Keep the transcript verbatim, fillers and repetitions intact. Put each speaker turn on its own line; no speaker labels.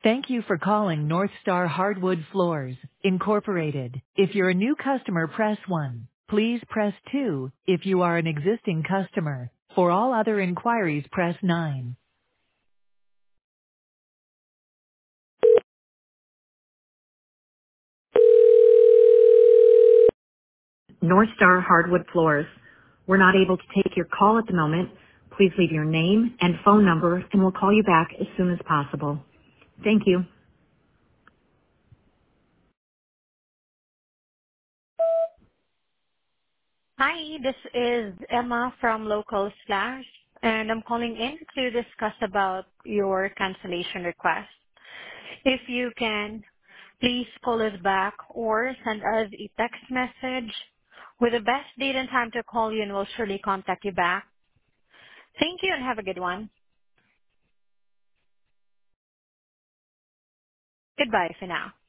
Thank you for calling North Star Hardwood Floors, Incorporated. If you're a new customer, press one. Please press two if you are an existing customer. For all other inquiries, press nine. North Star Hardwood Floors. We're not able to take your call at the moment. Please leave your name and phone number and we'll call you back as soon as possible. Thank you.
Hi, this is Emma from Local Slash, and I'm calling in to discuss about your cancellation request. If you can, please call us back or send us a text message with the best date and time to call you, and we'll surely contact you back. Thank you and have a good one. Goodbye for now.